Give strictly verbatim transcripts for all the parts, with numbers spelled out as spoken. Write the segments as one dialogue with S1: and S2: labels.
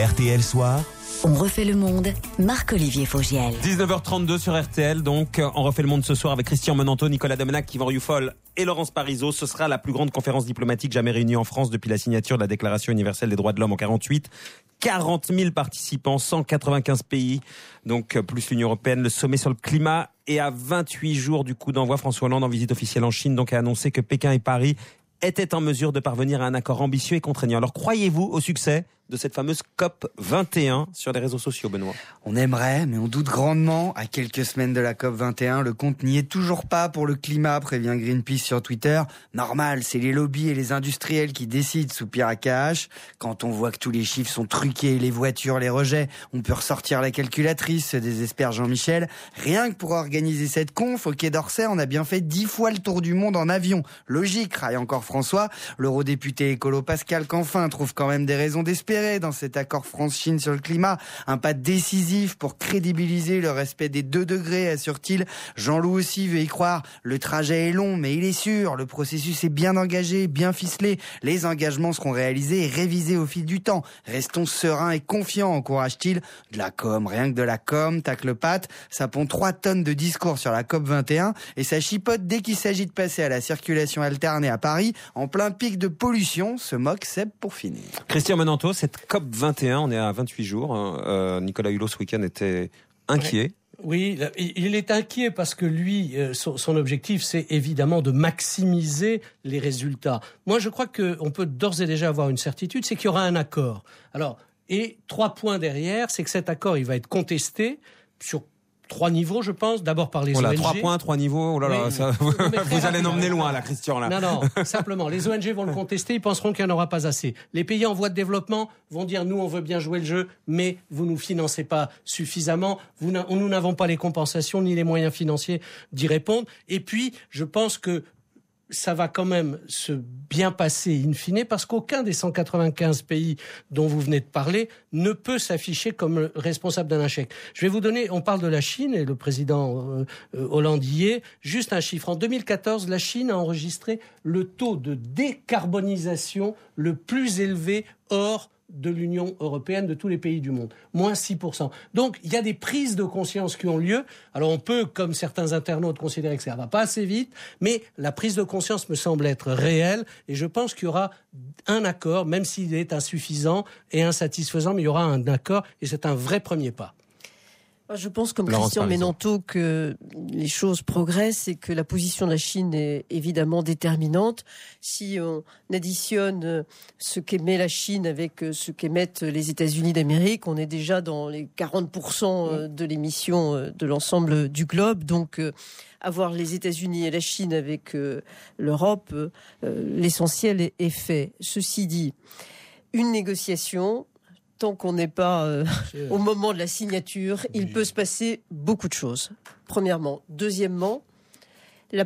S1: R T L Soir.
S2: On refait le monde, Marc-Olivier Fogiel.
S3: dix-neuf heures trente-deux sur R T L, donc on refait le monde ce soir avec Christian Menanteau, Nicolas Domenac, Yvan Rioufol et Laurence Parisot. Ce sera la plus grande conférence diplomatique jamais réunie en France depuis la signature de la Déclaration universelle des droits de l'homme en quarante-huit. quarante mille participants, cent quatre-vingt-quinze pays, donc plus l'Union européenne. Le sommet sur le climat est à vingt-huit jours du coup d'envoi. François Hollande en visite officielle en Chine, donc a annoncé que Pékin et Paris étaient en mesure de parvenir à un accord ambitieux et contraignant. Alors croyez-vous au succès de cette fameuse C O P vingt et un sur les réseaux sociaux, Benoît?
S4: On aimerait, mais on doute grandement. À quelques semaines de la C O P vingt et un, le compte n'y est toujours pas pour le climat, prévient Greenpeace sur Twitter. Normal, c'est les lobbies et les industriels qui décident, soupire A K H. Quand on voit que tous les chiffres sont truqués, les voitures, les rejets, on peut ressortir la calculatrice, se désespère Jean-Michel. Rien que pour organiser cette conf, au Quai d'Orsay, on a bien fait dix fois le tour du monde en avion. Logique, raille encore François. L'eurodéputé écolo Pascal Canfin trouve quand même des raisons d'espérer dans cet accord France-Chine sur le climat. Un pas décisif pour crédibiliser le respect des deux degrés, assure-t-il. Jean-Loup aussi veut y croire. Le trajet est long, mais il est sûr. Le processus est bien engagé, bien ficelé. Les engagements seront réalisés et révisés au fil du temps. Restons sereins et confiants, encourage-t-il. De la com, rien que de la com, tacle patte. Ça pond trois tonnes de discours sur la C O P vingt et un et ça chipote dès qu'il s'agit de passer à la circulation alternée à Paris, en plein pic de pollution, se moque Seb pour finir.
S3: Christian Menanteau, cette C O P vingt et un, on est à vingt-huit jours. Euh, Nicolas Hulot, ce week-end, était inquiet.
S5: Oui, il est inquiet parce que lui, son objectif, c'est évidemment de maximiser les résultats. Moi, je crois qu'on peut d'ores et déjà avoir une certitude, c'est qu'il y aura un accord. Alors, et trois points derrière, c'est que cet accord, il va être contesté sur trois niveaux, je pense. D'abord par les
S3: oh là,
S5: O N G.
S3: Trois points, trois niveaux. Oh là là,
S5: oui,
S3: ça, vous, vous allez emmener loin, là, Christian. Là.
S5: Non, non. Simplement, les O N G vont le contester. Ils penseront qu'il n'y en aura pas assez. Les pays en voie de développement vont dire nous, on veut bien jouer le jeu, mais vous nous financez pas suffisamment. Vous nous n'avons pas les compensations ni les moyens financiers d'y répondre. Et puis, je pense que ça va quand même se bien passer in fine parce qu'aucun des cent quatre-vingt-quinze pays dont vous venez de parler ne peut s'afficher comme responsable d'un échec. Je vais vous donner, on parle de la Chine et le président euh, Hollande y est, juste un chiffre. En deux mille quatorze, la Chine a enregistré le taux de décarbonisation le plus élevé hors de l'Union européenne, de tous les pays du monde. Moins six pour cent. Donc, il y a des prises de conscience qui ont lieu. Alors, on peut, comme certains internautes, considérer que ça ne va pas assez vite, mais la prise de conscience me semble être réelle et je pense qu'il y aura un accord, même s'il est insuffisant et insatisfaisant, mais il y aura un accord et c'est un vrai premier pas.
S6: Je pense, comme
S3: Laurence,
S6: Christian Menanteau, que les choses progressent et que la position de la Chine est évidemment déterminante. Si on additionne ce qu'émet la Chine avec ce qu'émettent les États-Unis d'Amérique, on est déjà dans les quarante pour cent de l'émission de l'ensemble du globe. Donc, avoir les États-Unis et la Chine avec l'Europe, l'essentiel est fait. Ceci dit, une négociation, tant qu'on n'est pas euh, au moment de la signature, oui. Il peut se passer beaucoup de choses. Premièrement. Deuxièmement, la,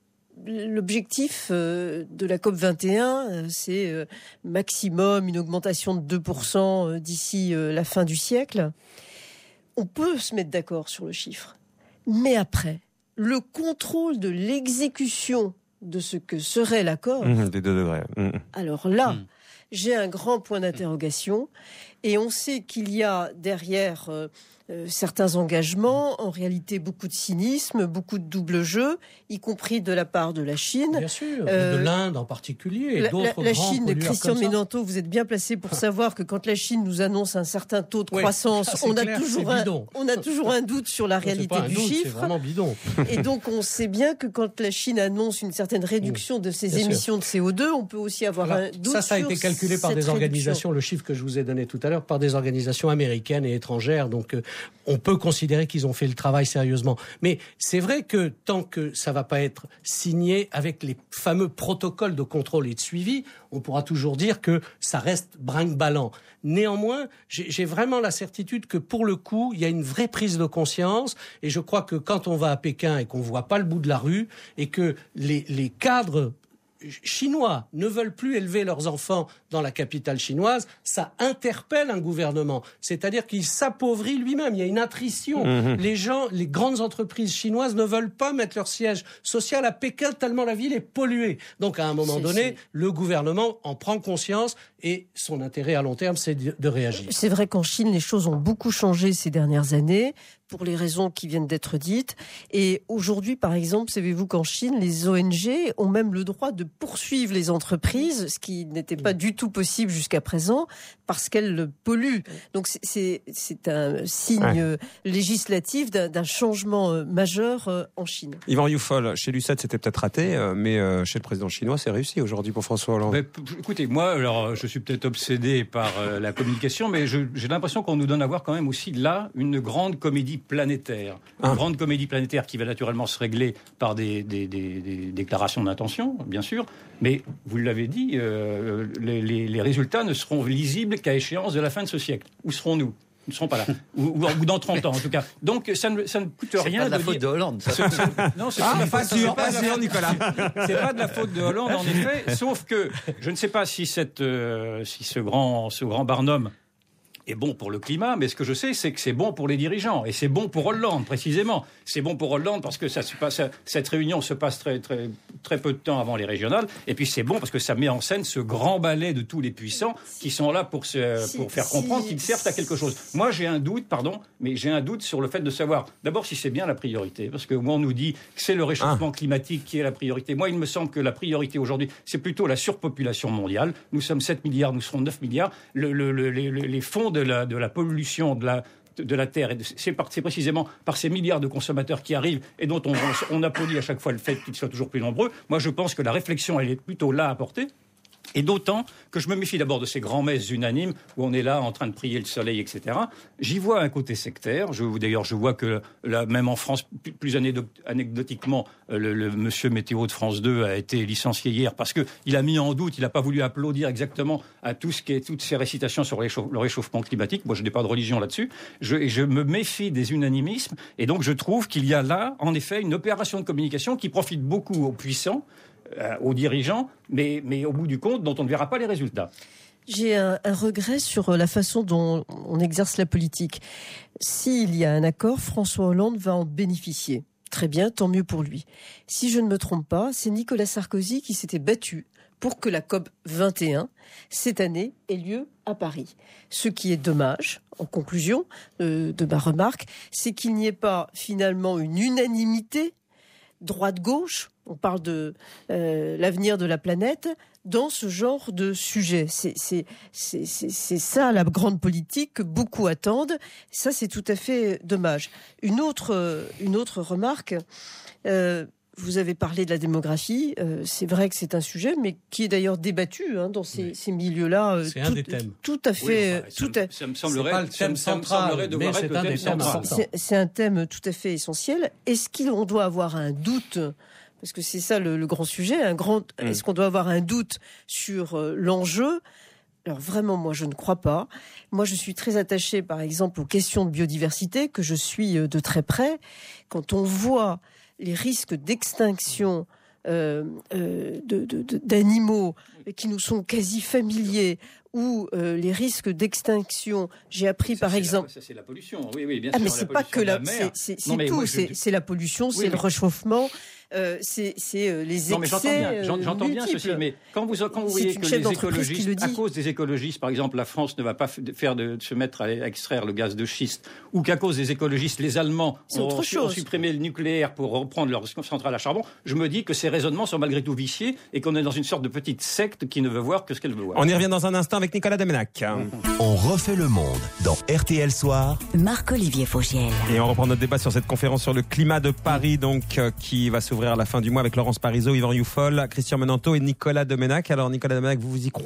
S6: l'objectif euh, de la C O P vingt et un, euh, c'est euh, maximum une augmentation de deux pour cent euh, d'ici euh, la fin du siècle. On peut se mettre d'accord sur le chiffre. Mais après, le contrôle de l'exécution de ce que serait l'accord...
S3: Mmh, des deux degrés. Mmh.
S6: Alors là... Mmh. J'ai un grand point d'interrogation et on sait qu'il y a derrière euh, euh, certains engagements, en réalité beaucoup de cynisme, beaucoup de double jeu, y compris de la part de la Chine.
S5: Bien sûr, euh, de l'Inde en particulier. Et
S6: la,
S5: d'autres
S6: la, la
S5: grands
S6: Chine, Christian Menanteau, vous êtes bien placé pour savoir que quand la Chine nous annonce un certain taux de oui, croissance, on,
S5: clair,
S6: a toujours un, on a toujours un doute sur la non, réalité du
S5: doute,
S6: chiffre.
S5: C'est vraiment bidon.
S6: Et donc on sait bien que quand la Chine annonce une certaine réduction de ses bien émissions sûr. de C O deux, on peut aussi avoir Alors, un doute sur
S5: ça, ça a été calculé par des organisations,
S6: réduction.
S5: le chiffre que je vous ai donné tout à l'heure, par des organisations américaines et étrangères. Donc euh, on peut considérer qu'ils ont fait le travail sérieusement. Mais c'est vrai que tant que ça ne va pas être signé avec les fameux protocoles de contrôle et de suivi, on pourra toujours dire que ça reste brinque-ballant. Néanmoins, j'ai, j'ai vraiment la certitude que pour le coup, il y a une vraie prise de conscience et je crois que quand on va à Pékin et qu'on ne voit pas le bout de la rue et que les, les cadres Chinois ne veulent plus élever leurs enfants dans la capitale chinoise, ça interpelle un gouvernement. C'est-à-dire qu'il s'appauvrit lui-même. Il y a une attrition. Mmh. Les gens, les grandes entreprises chinoises ne veulent pas mettre leur siège social à Pékin tellement la ville est polluée. Donc, à un moment c'est, donné, c'est... le gouvernement en prend conscience et son intérêt à long terme, c'est de, de réagir.
S6: C'est vrai qu'en Chine, les choses ont beaucoup changé ces dernières années, pour les raisons qui viennent d'être dites. Et aujourd'hui, par exemple, savez-vous qu'en Chine, les O N G ont même le droit de poursuivre les entreprises, ce qui n'était pas du tout possible jusqu'à présent, parce qu'elles polluent. Donc c'est, c'est, c'est un signe ouais. législatif d'un, d'un changement majeur en Chine.
S3: Yvan Rioufol, chez l'U sept, c'était peut-être raté, mais chez le président chinois, c'est réussi aujourd'hui pour François Hollande.
S1: Mais, écoutez, moi, alors, je suis peut-être obsédé par euh, la communication, mais je, j'ai l'impression qu'on nous donne à voir quand même aussi là une grande comédie planétaire. Une ah. grande comédie planétaire qui va naturellement se régler par des, des, des, des déclarations d'intention, bien sûr, mais vous l'avez dit, euh, les, les, les résultats ne seront lisibles qu'à échéance de la fin de ce siècle. Où serons-nous ? Nous ne serons pas là. Ou, ou dans trente ans, en tout cas. Donc, ça ne, ça ne coûte
S7: c'est
S1: rien
S7: pas de la
S1: de
S7: faute
S1: dire...
S7: de Hollande. Ça.
S1: Ce, ce, non, c'est
S3: ah,
S1: pas,
S3: pas sûr, pas sûr, Nicolas.
S1: C'est pas de la faute de Hollande, en effet. Sauf que, je ne sais pas si, cette, euh, si ce grand, ce grand Barnum est bon pour le climat, mais ce que je sais, c'est que c'est bon pour les dirigeants. Et c'est bon pour Hollande, précisément. C'est bon pour Hollande parce que ça se passe, cette réunion se passe très, très, très peu de temps avant les régionales. Et puis c'est bon parce que ça met en scène ce grand ballet de tous les puissants qui sont là pour, se, pour faire comprendre qu'ils servent à quelque chose. Moi, j'ai un doute, pardon, mais j'ai un doute sur le fait de savoir, d'abord, si c'est bien la priorité. Parce que moi, on nous dit que c'est le réchauffement ah. climatique qui est la priorité. Moi, il me semble que la priorité aujourd'hui, c'est plutôt la surpopulation mondiale. Nous sommes sept milliards, nous serons neuf milliards. Le, le, le, les, les fonds de la, de la pollution de la, de la Terre, et de, c'est, par, c'est précisément par ces milliards de consommateurs qui arrivent et dont on, on, on applaudit à chaque fois le fait qu'ils soient toujours plus nombreux. Moi, je pense que la réflexion, elle est plutôt là à porter. Et d'autant que je me méfie d'abord de ces grands-messes unanimes où on est là en train de prier le soleil, et cetera. J'y vois un côté sectaire. Je, d'ailleurs, je vois que là, même en France, plus anecdotiquement, le, le monsieur météo de France deux a été licencié hier parce qu'il a mis en doute, il n'a pas voulu applaudir exactement à tout ce qui est, toutes ces récitations sur le réchauffement climatique. Moi, je n'ai pas de religion là-dessus. Je, et je me méfie des unanimismes. Et donc, je trouve qu'il y a là, en effet, une opération de communication qui profite beaucoup aux puissants, Euh, aux dirigeants, mais, mais au bout du compte, dont on ne verra pas les résultats.
S6: J'ai un, un regret sur la façon dont on exerce la politique. S'il y a un accord, François Hollande va en bénéficier. Très bien, tant mieux pour lui. Si je ne me trompe pas, c'est Nicolas Sarkozy qui s'était battu pour que la COP vingt et un, cette année, ait lieu à Paris. Ce qui est dommage, en conclusion euh, de ma remarque, c'est qu'il n'y ait pas finalement une unanimité droite-gauche, on parle de euh, l'avenir de la planète, dans ce genre de sujet. C'est, c'est, c'est, c'est, c'est ça la grande politique que beaucoup attendent. Ça, c'est tout à fait dommage. Une autre, une autre remarque, euh, vous avez parlé de la démographie, euh, c'est vrai que c'est un sujet, mais qui est d'ailleurs débattu hein, dans ces, oui. ces milieux-là. Euh,
S5: c'est
S6: tout,
S5: un des thèmes.
S6: Tout à fait.
S1: Oui, enfin,
S6: tout
S1: ça,
S6: à...
S1: ça me semblerait,
S5: c'est pas le thème
S1: ça me,
S5: central,
S1: ça me
S5: mais c'est un des thèmes importants.
S6: C'est, c'est un thème tout à fait essentiel. Est-ce qu'on doit avoir un doute ? Parce que c'est ça le, le grand sujet. Un grand, mmh. Est-ce qu'on doit avoir un doute sur euh, l'enjeu ? Alors vraiment, moi, je ne crois pas. Moi, je suis très attachée, par exemple, aux questions de biodiversité, que je suis euh, de très près. Quand on voit les risques d'extinction euh, euh, de, de, de, d'animaux qui nous sont quasi familiers, ou euh, les risques d'extinction, j'ai appris
S1: ça,
S6: par
S1: c'est
S6: exemple...
S1: La, ça c'est la pollution, oui, oui, bien
S6: ah,
S1: sûr.
S6: mais c'est pas que la... la c'est, c'est, c'est non, tout, moi, c'est, je... c'est la pollution, oui, c'est mais... le réchauffement... Euh, c'est, c'est euh, les excès.
S1: Non, mais j'entends bien, j'entends, j'entends bien ceci. Mais quand vous, quand vous voyez que les écologistes, à cause des écologistes, par exemple, la France ne va pas faire de, de se mettre à extraire le gaz de schiste, ou qu'à cause des écologistes, les Allemands ont, ont supprimé le nucléaire pour reprendre leur centrale à charbon, je me dis que ces raisonnements sont malgré tout viciés et qu'on est dans une sorte de petite secte qui ne veut voir que ce qu'elle veut voir.
S3: On y revient dans un instant avec Nicolas Domenach.
S8: On refait le monde dans R T L Soir.
S2: Marc-Olivier Fogiel.
S3: Et on reprend notre débat sur cette conférence sur le climat de Paris, donc euh, qui va s'ouvrir à la fin du mois avec Laurence Parisot, Yvan Rioufol, Christian Menanto et Nicolas Domenach. Alors Nicolas Domenach, vous vous y croyez ?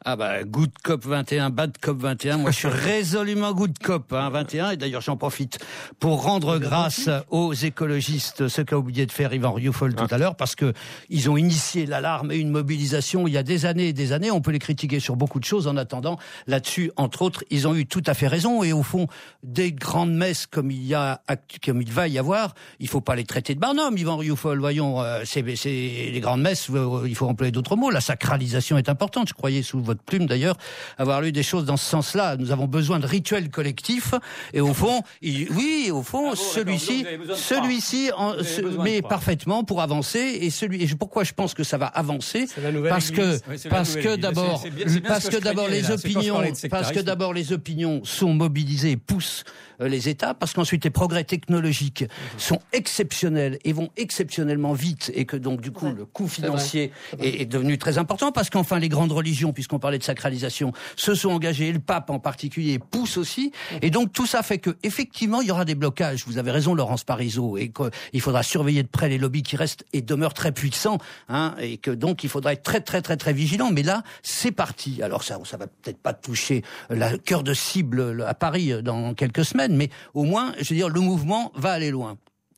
S7: Ah bah, good cop vingt et un, bad cop vingt et un. Moi, je suis résolument good cop hein, vingt et un. Et d'ailleurs, j'en profite pour rendre grâce aux écologistes, ce qu'a oublié de faire Yvan Rioufol tout à l'heure, parce que ils ont initié l'alarme et une mobilisation il y a des années et des années. On peut les critiquer sur beaucoup de choses. En attendant, là-dessus, entre autres, ils ont eu tout à fait raison. Et au fond, des grandes messes comme il y a, comme il va y avoir, il faut pas les traiter de Barnum, Yvan Rioufol. Voyons, euh, c'est, c'est les grandes messes. Euh, il faut employer d'autres mots. La sacralisation est importante. Je croyais sous votre plume d'ailleurs avoir lu des choses dans ce sens-là. Nous avons besoin de rituels collectifs et au fond, il, oui, au fond, ah bon, celui-ci, celui-ci, en, ce, mais parfaitement pour avancer et celui. Et pourquoi je pense que ça va avancer Parce que oui, parce que d'abord, c'est, c'est c'est parce que, que d'abord les là, opinions, parce que d'abord les opinions sont mobilisées, poussent euh, les États, parce qu'ensuite les progrès technologiques mmh. sont exceptionnels et vont exceptionnellement vite et que donc du coup ouais. le coût financier est, est, est devenu très important parce qu'enfin les grandes religions, puisqu'on parlait de sacralisation, se sont engagés, et le pape en particulier pousse aussi, et donc tout ça fait que effectivement il y aura des blocages. Vous avez raison, Laurence Parisot, et qu'il faudra surveiller de près les lobbies qui restent et demeurent très puissants, hein, et que donc il faudra être très très très très vigilant. Mais là, c'est parti. Alors ça, ça va peut-être pas toucher le cœur de cible à Paris dans quelques semaines, mais au moins, je veux dire, le mouvement va aller loin.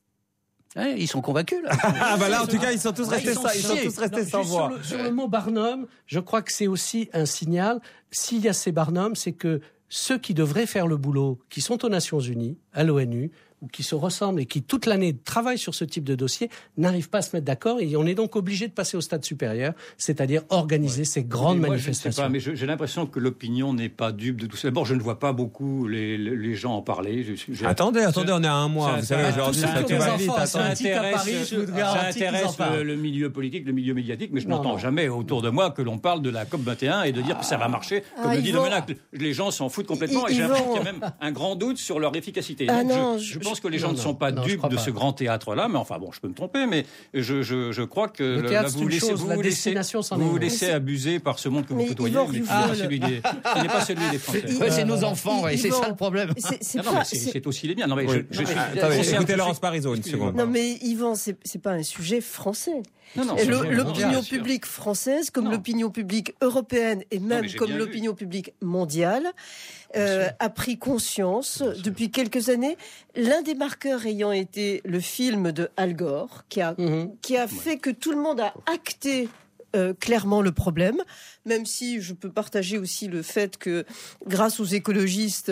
S7: Ouais, ils sont convaincus là.
S3: Ah bah là en tout cas ils sont tous restés, ils sont, ils sont tous restés sans voix.
S5: Sur le, sur le mot Barnum, je crois que c'est aussi un signal. S'il y a ces Barnum, c'est que ceux qui devraient faire le boulot, qui sont aux Nations Unies, à l'ONU, ou qui se ressemblent et qui toute l'année travaillent sur ce type de dossier, n'arrivent pas à se mettre d'accord et on est donc obligé de passer au stade supérieur, c'est-à-dire organiser ouais. ces grandes moi, manifestations.
S1: Je ne sais pas, mais je, j'ai l'impression que l'opinion n'est pas dupe de tout ça. D'abord, je ne vois pas beaucoup les, les gens en parler. Je, je,
S3: attendez, je, attendez, on est à un mois. Ça, vous savez, aujourd'hui, ça, ça, ça va vite.
S1: Ça intéresse, ça intéresse le, le milieu politique, le milieu médiatique, mais je non, n'entends non. jamais autour de moi que l'on parle de la COP vingt et un et de dire ah, que ça va marcher. Comme ah, le dit Domenech, les gens s'en foutent complètement et j'ai l'impression qu'il y a même un grand doute sur leur efficacité. Je pense que les gens ne sont pas
S5: non,
S1: dupe de ce grand théâtre-là, mais enfin bon, je peux me tromper, mais je, je, je crois que
S5: le théâtre,
S1: là, vous laissez,
S5: chose,
S1: vous
S5: la
S1: laissez, vous vous laissez abuser par ce monde que vous côtoyez, mais qui n'est pas celui des, qui n'est pas celui des Français.
S7: Ouais, c'est nos enfants, ouais, c'est ça le problème.
S6: C'est, c'est,
S1: non, pas, c'est, c'est aussi les miens. Non, mais oui. je, je suis.
S3: Attendez, écoutez Laurence Parisot une seconde.
S6: Non, mais Yvan, c'est, c'est pas un sujet français.
S1: Non, non,
S6: le, l'opinion publique française, comme non. l'opinion publique européenne et même non, comme l'opinion vu. publique mondiale, euh, a pris conscience depuis quelques années. L'un des marqueurs ayant été le film de Al Gore, qui a, mm-hmm. qui a fait que tout le monde a acté Euh, clairement le problème, même si je peux partager aussi le fait que grâce aux écologistes,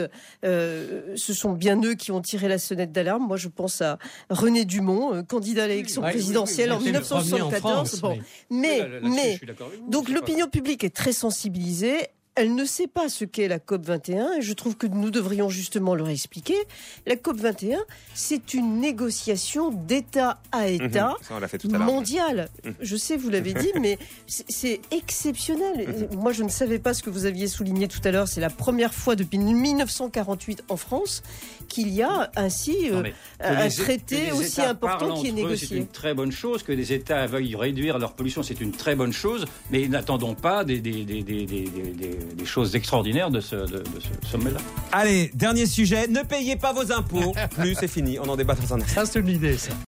S6: euh, ce sont bien eux qui ont tiré la sonnette d'alarme. Moi, je pense à René Dumont, euh, candidat à l'élection oui, présidentielle oui, oui, oui, en dix-neuf cent soixante-quatorze. En France, bon. Mais, mais, mais donc l'opinion publique est très sensibilisée. Elle ne sait pas ce qu'est la COP vingt et un et je trouve que nous devrions justement leur expliquer. La COP vingt et un, c'est une négociation d'État à État mmh, mondiale. Mmh. Je sais, vous l'avez dit, mais c'est, c'est exceptionnel. Mmh. Moi, je ne savais pas ce que vous aviez souligné tout à l'heure. C'est la première fois depuis dix-neuf cent quarante-huit en France qu'il y a ainsi euh, un les, traité aussi important qui est négocié.
S1: C'est une très bonne chose. Que les États veuillent réduire leur pollution, c'est une très bonne chose. Mais n'attendons pas des... des, des, des, des, des des choses extraordinaires de ce, de, de ce sommet-là.
S3: Allez, dernier sujet, ne payez pas vos impôts. Plus, c'est fini, on en débat dans un instant.
S5: Ça, c'est une idée, ça.